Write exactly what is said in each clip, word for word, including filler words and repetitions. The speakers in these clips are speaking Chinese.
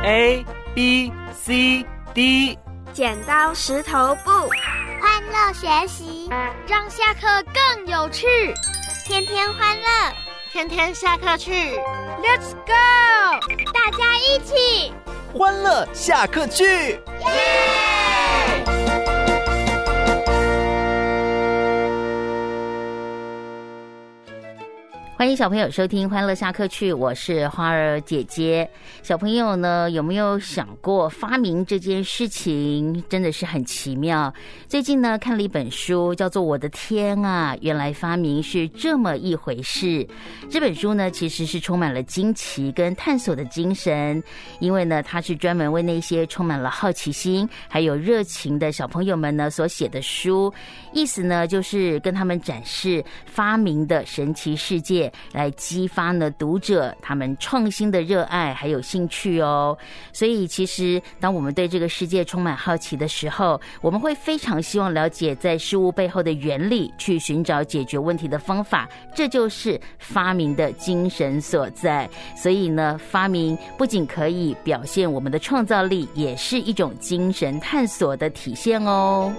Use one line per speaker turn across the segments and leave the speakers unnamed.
A B C D。
剪刀石头布，
欢乐学习，
让下课更有趣。
天天欢乐，
天天下课去。
Let's go！
大家一起
欢乐下课去，耶！
欢迎小朋友收听欢乐下课去，我是花儿姐姐。小朋友呢，有没有想过发明这件事情真的是很奇妙？最近呢，看了一本书，叫做《我的天啊，原来发明是这么一回事》。这本书呢，其实是充满了惊奇跟探索的精神，因为呢，它是专门为那些充满了好奇心还有热情的小朋友们呢所写的书。意思呢，就是跟他们展示发明的神奇世界，来激发呢读者他们创新的热爱还有兴趣哦。所以其实当我们对这个世界充满好奇的时候，我们会非常希望了解在事物背后的原理，去寻找解决问题的方法，这就是发明的精神所在。所以呢，发明不仅可以表现我们的创造力，也是一种精神探索的体现哦。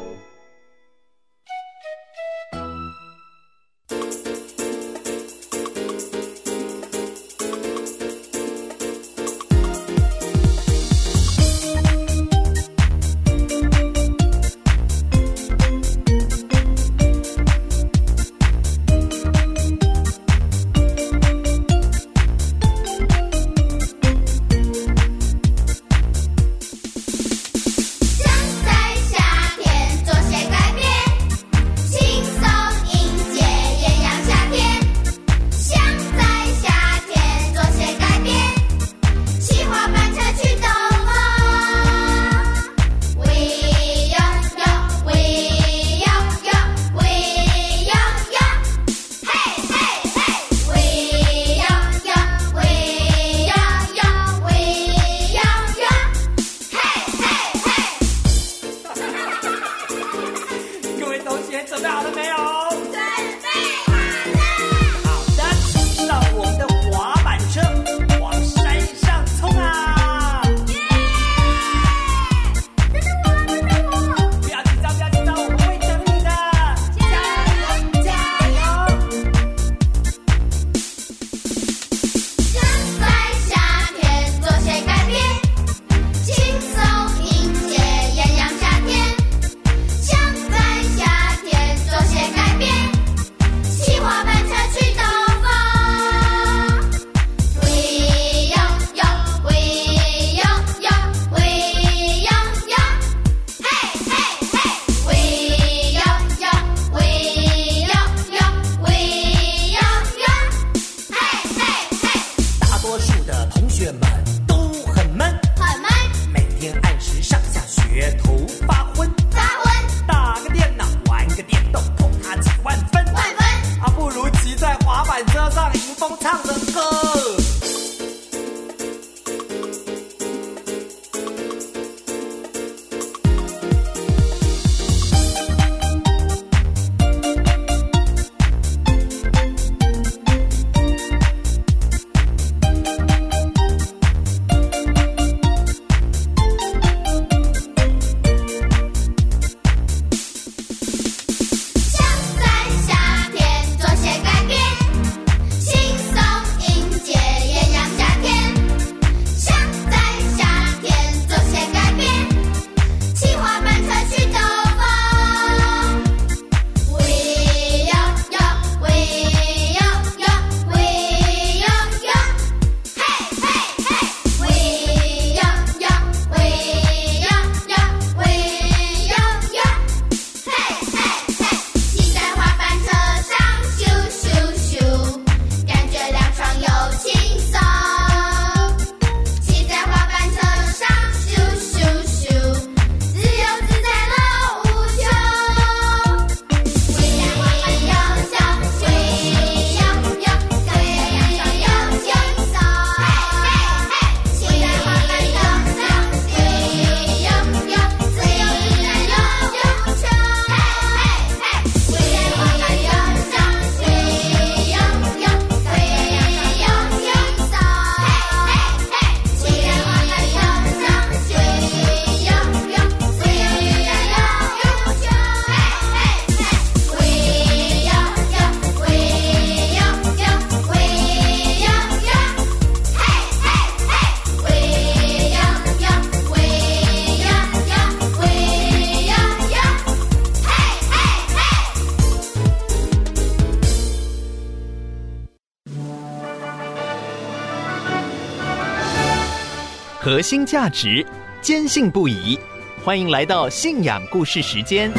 核心价值，坚信不疑。欢迎来到信仰故事时间。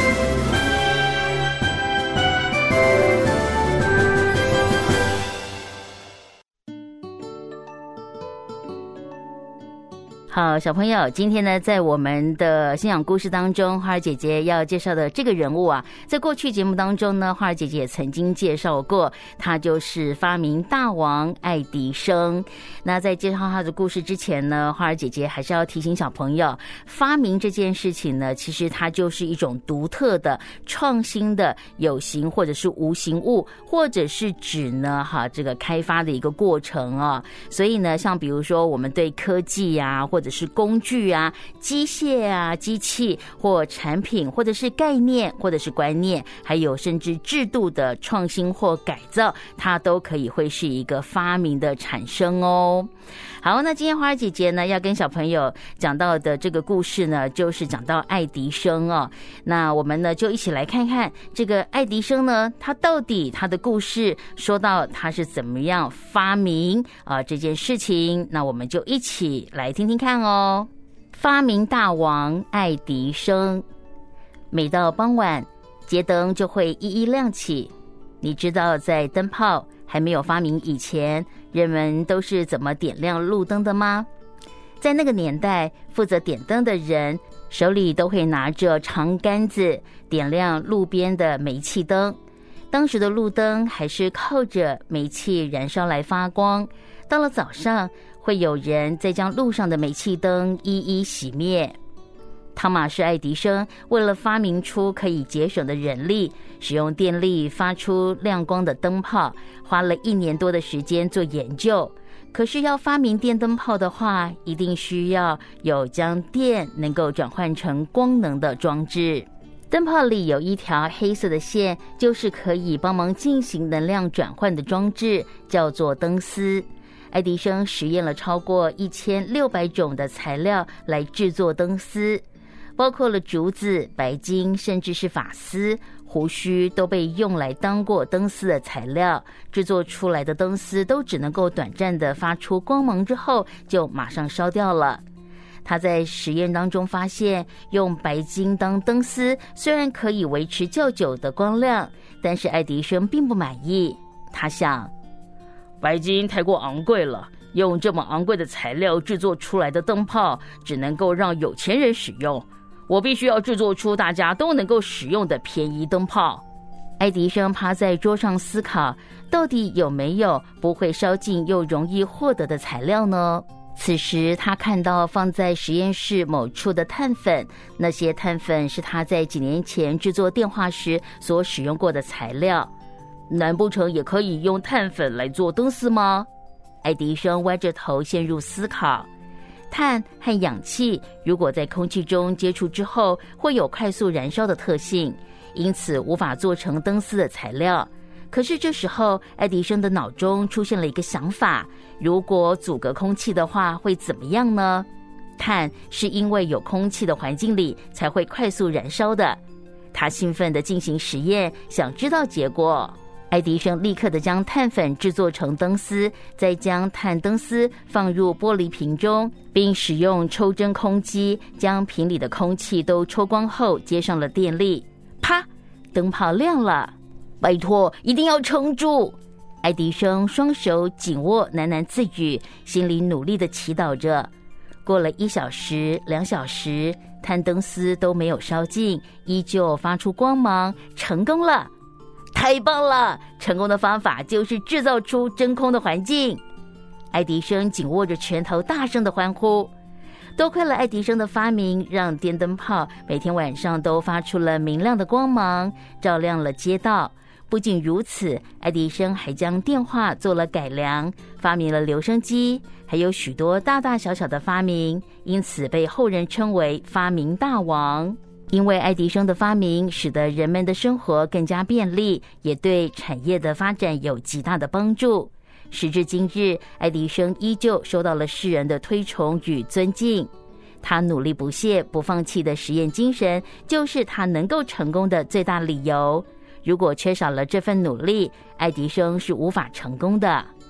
好，小朋友，今天呢，在我们的信仰故事当中，花儿姐姐要介绍的这个人物啊，在过去节目当中呢，花儿姐姐也曾经介绍过，他就是发明大王爱迪生。那在介绍他的故事之前呢，花儿姐姐还是要提醒小朋友，发明这件事情呢，其实它就是一种独特的、创新的有形或者是无形物，或者是指呢，哈，这个开发的一个过程啊。所以呢，像比如说我们对科技啊，或或者是工具啊、机械啊、机器或产品，或者是概念，或者是观念，还有甚至制度的创新或改造，它都可以会是一个发明的产生哦。好，那今天花儿姐姐呢要跟小朋友讲到的这个故事呢，就是讲到爱迪生哦。那我们呢就一起来看看这个爱迪生呢，他到底他的故事说到他是怎么样发明啊、呃、这件事情，那我们就一起来听听看哦。发明大王爱迪生，每到傍晚，街灯就会一一亮起。你知道在灯泡还没有发明以前，人们都是怎么点亮路灯的吗？在那个年代，负责点灯的人手里都会拿着长杆子，点亮路边的煤气灯。当时的路灯还是靠着煤气燃烧来发光。到了早上，会有人再将路上的煤气灯一一熄灭。汤马士·爱迪生为了发明出可以节省的人力，使用电力发出亮光的灯泡，花了一年多的时间做研究。可是要发明电灯泡的话，一定需要有将电能够转换成光能的装置。灯泡里有一条黑色的线，就是可以帮忙进行能量转换的装置，叫做灯丝。爱迪生实验了超过一千六百种的材料来制作灯丝，包括了竹子、白金，甚至是发丝、胡须都被用来当过灯丝的材料。制作出来的灯丝都只能够短暂的发出光芒，之后就马上烧掉了。他在实验当中发现，用白金当灯丝虽然可以维持较久的光亮，但是爱迪生并不满意。他想，白金太过昂贵了，用这么昂贵的材料制作出来的灯泡只能够让有钱人使用，我必须要制作出大家都能够使用的便宜灯泡。爱迪生趴在桌上思考，到底有没有不会烧尽又容易获得的材料呢？此时他看到放在实验室某处的碳粉，那些碳粉是他在几年前制作电话时所使用过的材料。难不成也可以用碳粉来做灯丝吗？爱迪生歪着头陷入思考。碳和氧气如果在空气中接触之后，会有快速燃烧的特性，因此无法做成灯丝的材料。可是这时候，爱迪生的脑中出现了一个想法，如果阻隔空气的话，会怎么样呢？碳是因为有空气的环境里才会快速燃烧的。他兴奋地进行实验，想知道结果。爱迪生立刻地将碳粉制作成灯丝，再将碳灯丝放入玻璃瓶中，并使用抽真空机将瓶里的空气都抽光后，接上了电力。啪，灯泡亮了。拜托，一定要撑住！爱迪生双手紧握，喃喃自语，心里努力地祈祷着。过了一小时、两小时，碳灯丝都没有烧尽，依旧发出光芒，成功了！太棒了！成功的方法就是制造出真空的环境。爱迪生紧握着拳头，大声地欢呼。多亏了爱迪生的发明，让电灯泡每天晚上都发出了明亮的光芒，照亮了街道。不仅如此，爱迪生还将电话做了改良，发明了留声机，还有许多大大小小的发明，因此被后人称为发明大王。因为爱迪生的发明，使得人们的生活更加便利，也对产业的发展有极大的帮助。时至今日，爱迪生依旧受到了世人的推崇与尊敬。他努力不懈、不放弃的实验精神，就是他能够成功的最大理由。如果缺少了这份努力，爱迪生是无法成功的。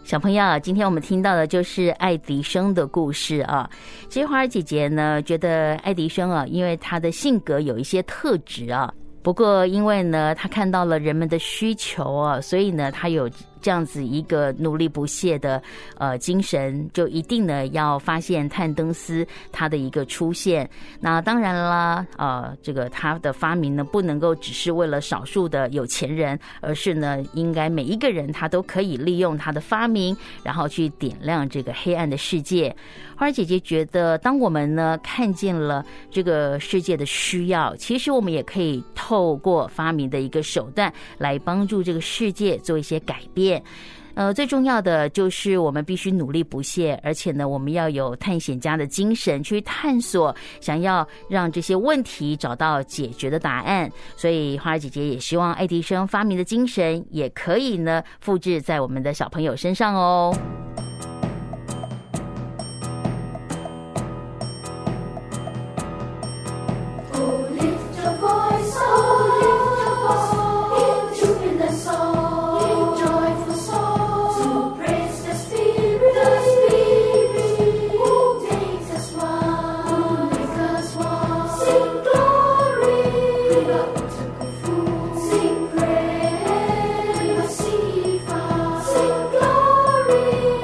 小朋友，今天我们听到的就是爱迪生的故事啊。其实花儿姐姐呢，觉得爱迪生啊，因为他的性格有一些特质啊，不过因为呢，他看到了人们的需求啊，所以呢，他有这样子一个努力不懈的呃精神，就一定呢要发现碳登斯它的一个出现。那当然啦，呃，这个他的发明呢不能够只是为了少数的有钱人，而是呢应该每一个人他都可以利用他的发明，然后去点亮这个黑暗的世界。花儿姐姐觉得，当我们呢看见了这个世界的需要，其实我们也可以透过发明的一个手段来帮助这个世界做一些改变。呃，最重要的就是我们必须努力不懈，而且呢，我们要有探险家的精神去探索，想要让这些问题找到解决的答案。所以花儿姐姐也希望爱迪生发明的精神也可以呢复制在我们的小朋友身上哦。
Sing glory.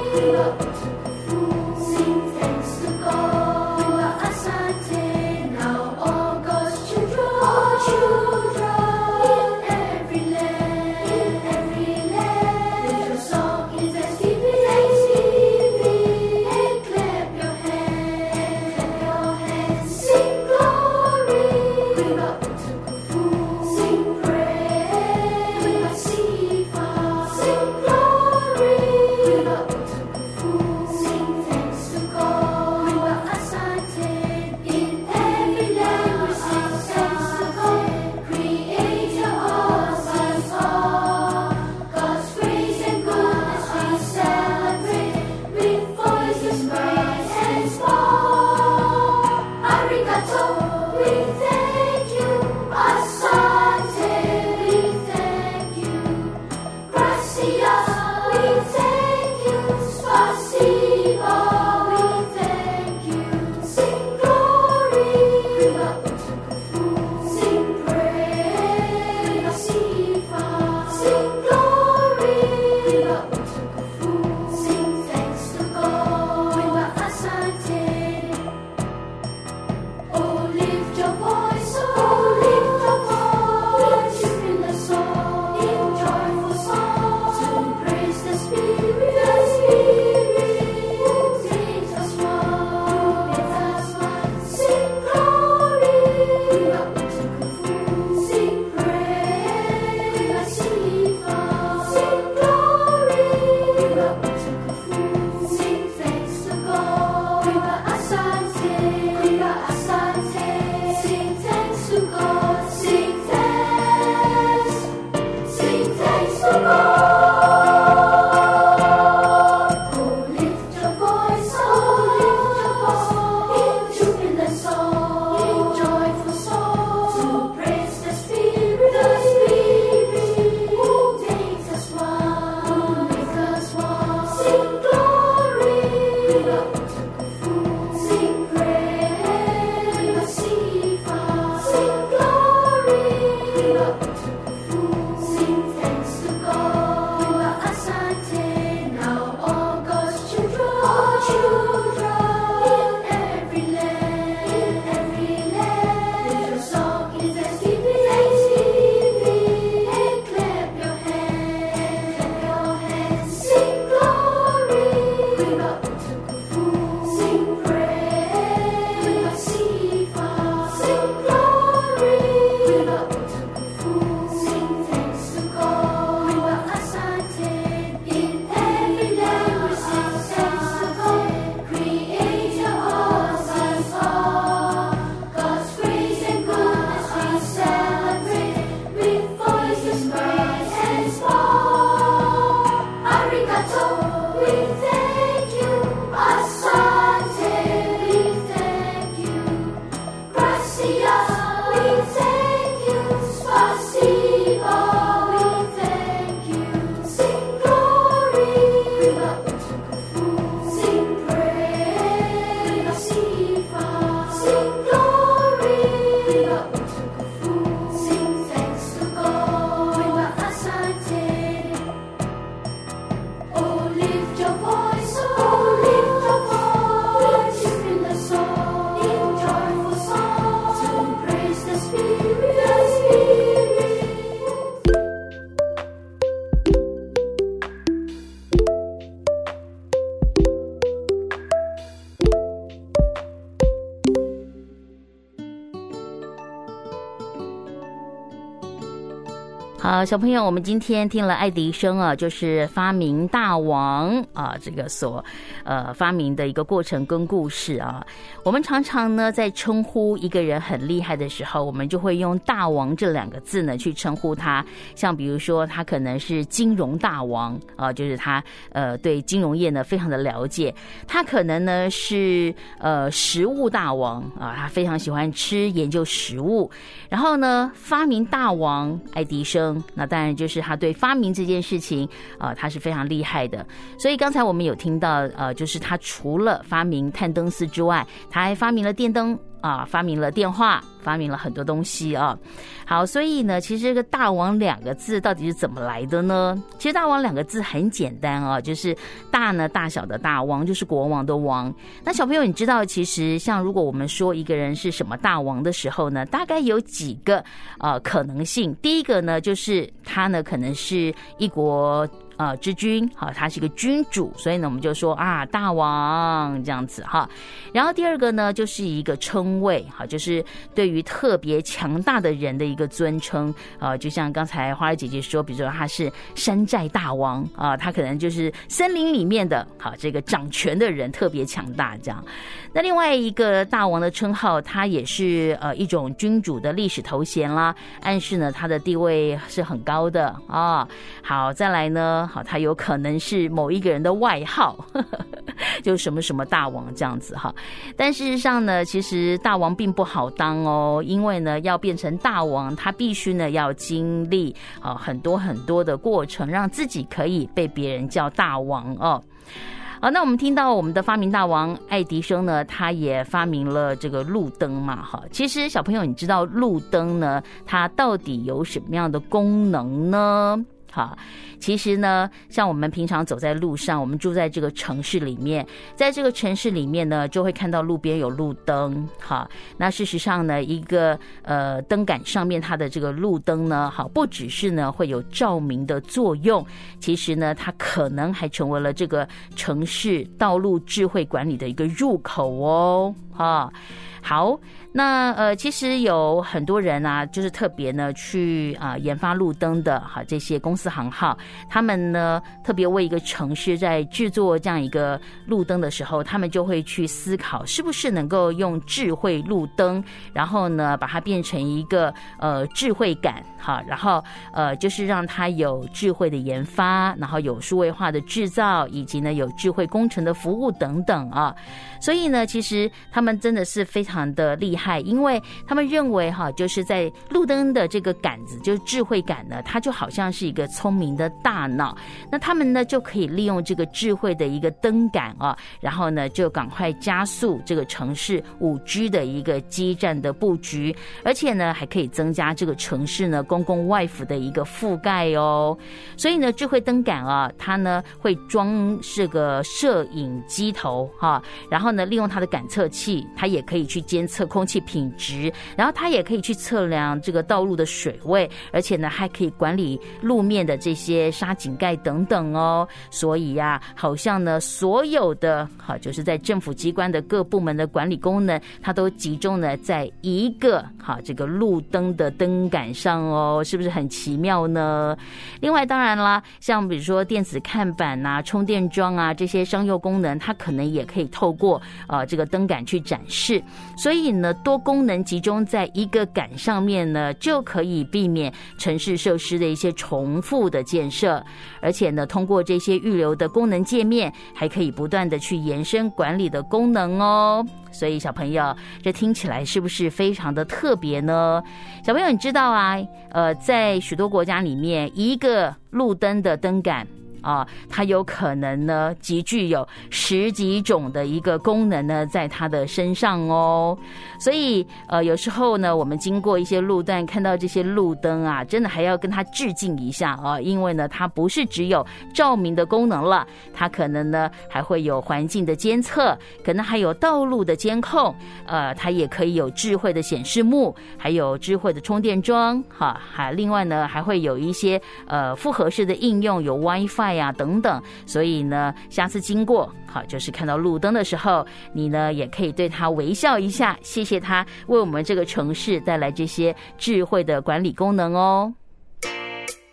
好，小朋友，我们今天听了爱迪生啊，就是发明大王啊，这个所呃发明的一个过程跟故事啊。我们常常呢在称呼一个人很厉害的时候，我们就会用大王这两个字呢去称呼他。像比如说，他可能是金融大王啊，就是他呃对金融业呢非常的了解。他可能呢是呃食物大王啊，他非常喜欢吃研究食物。然后呢，发明大王爱迪生。那当然就是他对发明这件事情啊、呃，他是非常厉害的。所以刚才我们有听到，呃，就是他除了发明碳灯丝之外，他还发明了电灯啊、呃，发明了电话，发明了很多东西啊。好，所以呢，其实这个大王两个字到底是怎么来的呢？其实大王两个字很简单啊，就是大呢大小的大，王就是国王的王。那小朋友，你知道其实像如果我们说一个人是什么大王的时候呢，大概有几个呃可能性。第一个呢，就是他呢可能是一国呃之君，好，他是一个君主，所以呢我们就说啊大王这样子哈。然后第二个呢，就是一个称谓，好，就是对于特别强大的人的一个尊称啊、呃，就像刚才花儿姐姐说，比如说他是山寨大王啊、呃，他可能就是森林里面的好这个掌权的人特别强大这样。那另外一个大王的称号，他也是呃一种君主的历史头衔啦，暗示呢他的地位是很高的啊、哦。好，再来呢，好，他有可能是某一个人的外号，呵呵就什么什么大王这样子哈。但事实上呢，其实大王并不好当哦，因为呢要变成大王，他必须呢要经历啊、呃、很多很多的过程，让自己可以被别人叫大王哦。好，那我们听到我们的发明大王爱迪生呢，他也发明了这个路灯嘛，哈。其实小朋友，你知道路灯呢，它到底有什么样的功能呢？好，其实呢，像我们平常走在路上，我们住在这个城市里面，在这个城市里面呢，就会看到路边有路灯。好，那事实上呢，一个呃灯杆上面它的这个路灯呢，好，不只是呢会有照明的作用，其实呢，它可能还成为了这个城市道路智慧管理的一个入口哦。哈，好。那呃，其实有很多人啊，就是特别呢去啊、呃、研发路灯的哈，这些公司行号，他们呢特别为一个城市在制作这样一个路灯的时候，他们就会去思考是不是能够用智慧路灯，然后呢把它变成一个呃智慧感哈，然后呃就是让它有智慧的研发，然后有数位化的制造，以及呢有智慧工程的服务等等啊。所以呢，其实他们真的是非常的厉害，因为他们认为哈，就是在路灯的这个杆子，就是智慧感呢，它就好像是一个聪明的大脑。那他们呢就可以利用这个智慧的一个灯杆啊，然后呢就赶快加速这个城市 五 G 的一个基站的布局，而且呢还可以增加这个城市呢公共外服的一个覆盖哦。所以呢，智慧灯杆啊，它呢会装这个摄影机头哈，然后呢利用它的感测器，它也可以去监测空气品质，然后它也可以去测量这个道路的水位，而且呢还可以管理路面的这些沙井盖等等哦。所以呀、啊，好像呢所有的好就是在政府机关的各部门的管理功能，它都集中呢在一个好这个路灯的灯杆上哦，是不是很奇妙呢？另外当然啦，像比如说电子看板啊、充电桩啊这些商用功能，它可能也可以透过呃这个灯杆去展示。所以呢，多功能集中在一个杆上面呢，就可以避免城市设施的一些重复的建设，而且呢，通过这些预留的功能界面，还可以不断的去延伸管理的功能哦。所以小朋友，这听起来是不是非常的特别呢？小朋友，你知道啊，呃，在许多国家里面，一个路灯的灯杆啊，它有可能呢极具有十几种的一个功能呢在它的身上哦。所以呃有时候呢我们经过一些路段看到这些路灯啊，真的还要跟它致敬一下啊，因为呢它不是只有照明的功能了，它可能呢还会有环境的监测，可能还有道路的监控，呃它也可以有智慧的显示幕，还有智慧的充电桩哈，还另外呢还会有一些呃复合式的应用，有 WiFi呀、啊、等等。所以呢下次经过好就是看到路灯的时候，你呢也可以对它微笑一下，谢谢它为我们这个城市带来这些智慧的管理功能哦。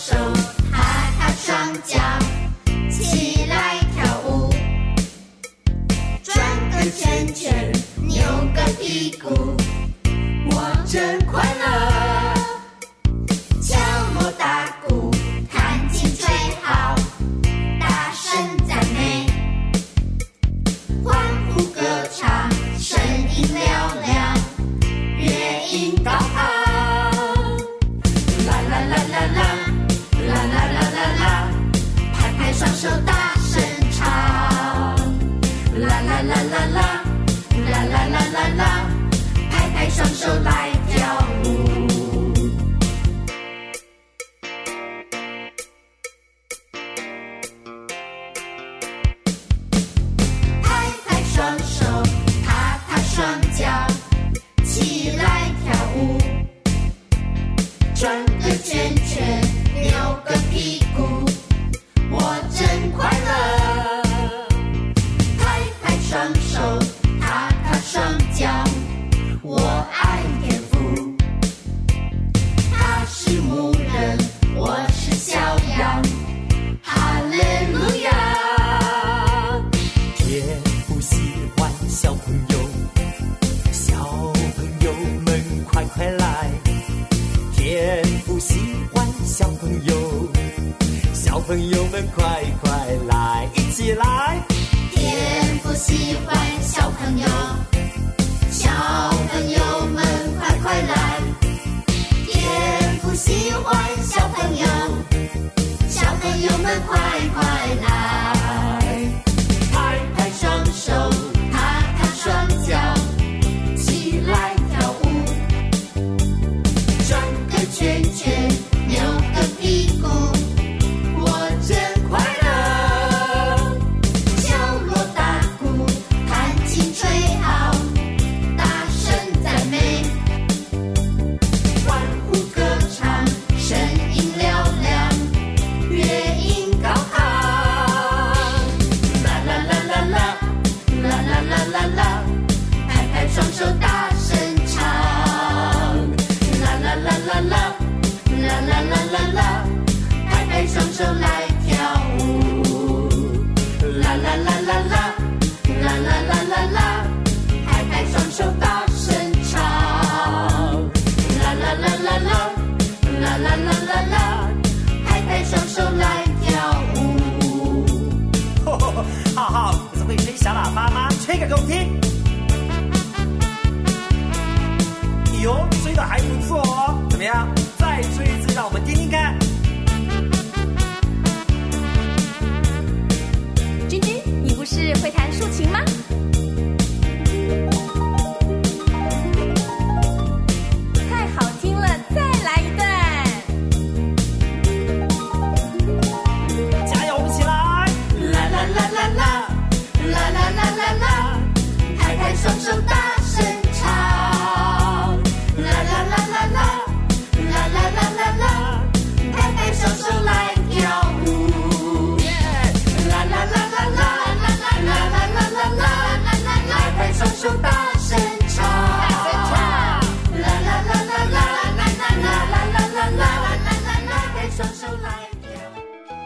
手，踏踏双脚，起来跳舞，转个圈圈，扭个屁股，我真快乐。敲锣打鼓，弹琴吹号，大声赞美，欢呼歌唱，声音嘹亮，乐音高昂。啦啦啦啦啦，啦啦啦啦啦，拍拍双手大声唱。啦啦啦啦啦，啦啦啦啦啦，拍拍双手来跳舞。拍拍双手，踏踏双脚，起来跳舞，转个圈圈，扭个屁股，我真快乐。拍拍双手，踏踏双脚，我爱天父。他是牧人，我是小羊，哈利路亚。
天父喜欢小朋友，小朋友们快快来。天父喜欢小朋友，小朋友们快快来，一起来。
天父喜欢小朋友，小朋友们快快来。天父喜欢小朋友，小朋友们快快来。拍拍双手，踏踏双脚，起来跳舞，转个圈圈，扭个屁股，我真快乐。敲锣打鼓，弹琴吹号，大声赞美，欢呼歌唱，声音嘹亮，乐音高昂。啦啦啦啦啦，啦啦啦啦啦，拍拍双手大声唱。啦啦啦啦啦，啦啦啦啦啦，拍拍双手来跳舞。啦啦啦啦啦，啦啦啦啦啦，拍拍双手大声唱。啦啦啦啦啦，啦啦啦啦啦，拍拍双手来跳舞。
浩浩，你是会吹小喇叭吗？吹个给我听。哟，吹得还不错哦，怎么样？再吹一次，让我们听听看。
君君，你不是会弹竖琴吗？太好听了，再来一段。
加油，我们一起来！
啦啦啦啦啦，啦啦啦啦啦，拍拍双手大声唱。啦啦啦啦啦，啦啦啦啦啦，拍拍双手来跳舞。啦啦啦啦啦，啦啦啦啦啦啦，拍拍双手大声唱。啦啦啦啦啦，啦啦啦啦啦，拍拍双手来跳舞。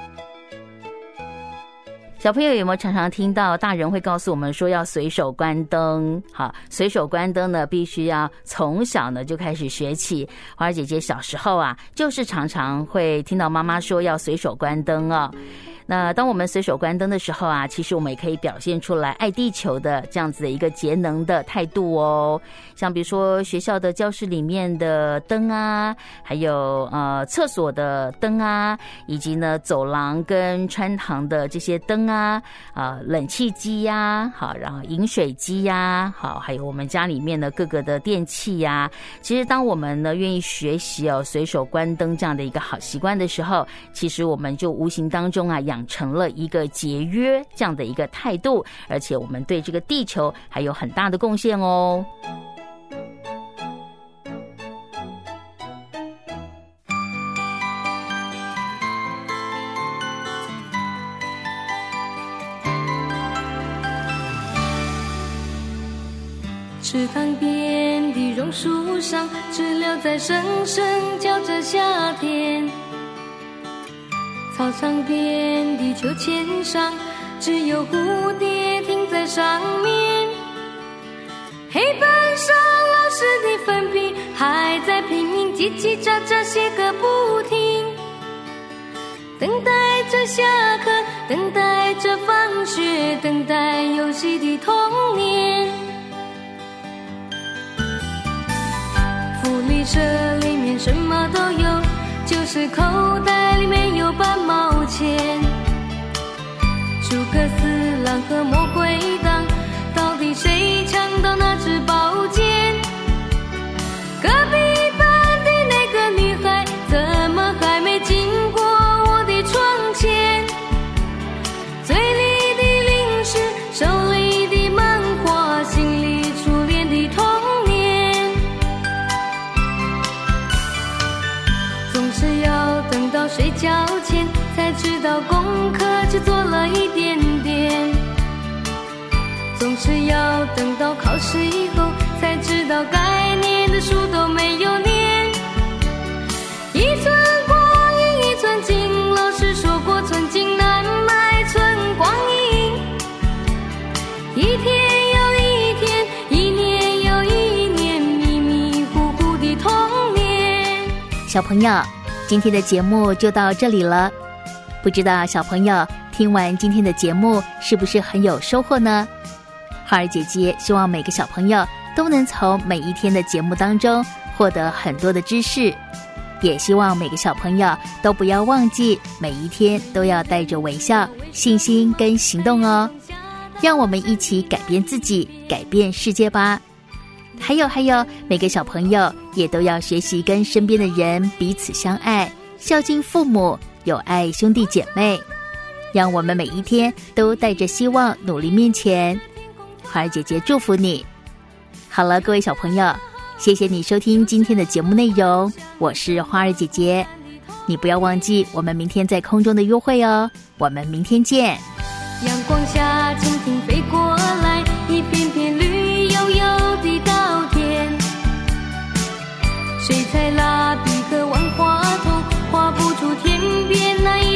小朋友有没有常常听到大人会告诉我们说要随手关灯？好，随手关灯呢，必须要从小呢就开始学起。花儿姐姐小时候啊，就是常常会听到妈妈说要随手关灯哦。那当我们随手关灯的时候啊，其实我们也可以表现出来爱地球的这样子的一个节能的态度哦。像比如说学校的教室里面的灯啊，还有呃厕所的灯啊，以及呢走廊跟穿堂的这些灯啊，啊、呃、冷气机呀、啊，好，然后饮水机呀、啊，好，还有我们家里面的各个的电器呀、啊。其实当我们呢愿意学习哦随手关灯这样的一个好习惯的时候，其实我们就无形当中啊养成了一个节约这样的一个态度，而且我们对这个地球还有很大的贡献哦。
池塘边的榕树上，知了在声声叫着夏天。 操场边地秋千上，只有蝴蝶停在上面。黑板上老师的粉笔还在拼命叽叽喳喳写个不停，等待着下课，等待着放学，等待游戏的童年。福利社里面什么都有，就是口袋里面有半毛钱。诸葛四郎和魔鬼党，到底谁抢到那支宝剑？隔壁班的那个女孩怎么还没经过我的窗前？嘴里的零食，手里的漫画，心里初恋的童年。总是要等到睡觉前才知道功课只做了一点点，总是要等到考试以后才知道该念的书都没有念。一寸光阴一寸金，老师说过寸金难买寸光阴。一天又一天，一年又一年，迷迷糊糊的童年。
小朋友，今天的节目就到这里了。不知道小朋友听完今天的节目是不是很有收获呢？花儿姐姐希望每个小朋友都能从每一天的节目当中获得很多的知识，也希望每个小朋友都不要忘记每一天都要带着微笑、信心跟行动哦。让我们一起改变自己，改变世界吧。还有还有，每个小朋友也都要学习跟身边的人彼此相爱，孝敬父母，有爱兄弟姐妹。让我们每一天都带着希望努力面前。花儿姐姐祝福你。好了，各位小朋友，谢谢你收听今天的节目内容，我是花儿姐姐。你不要忘记我们明天在空中的约会哦，我们明天见。
阳光下蜻蜓飞过来，一片片绿油油的稻田，水彩蜡笔和万花筒画不出天边那一